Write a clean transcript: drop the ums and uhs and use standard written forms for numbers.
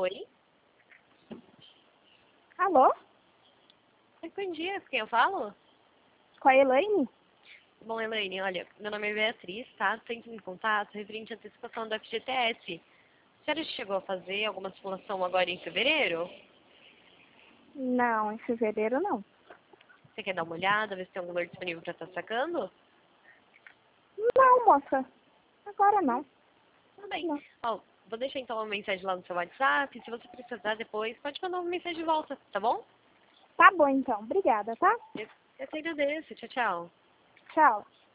Oi? Alô? Bom dia, com quem eu falo? Com a Elaine? Bom, Elaine, olha, meu nome é Beatriz, tá? Tô entrando em contato referente à antecipação do FGTS. A senhora chegou a fazer alguma simulação agora em fevereiro? Não, em fevereiro não. Você quer dar uma olhada, ver se tem algum valor disponível para estar sacando? Não, moça. Agora não. Tudo bem. Não. Ó, vou deixar então uma mensagem lá no seu WhatsApp. Se você precisar depois, pode mandar uma mensagem de volta, tá bom? Tá bom então. Obrigada, tá? Eu te agradeço. Tchau, tchau. Tchau.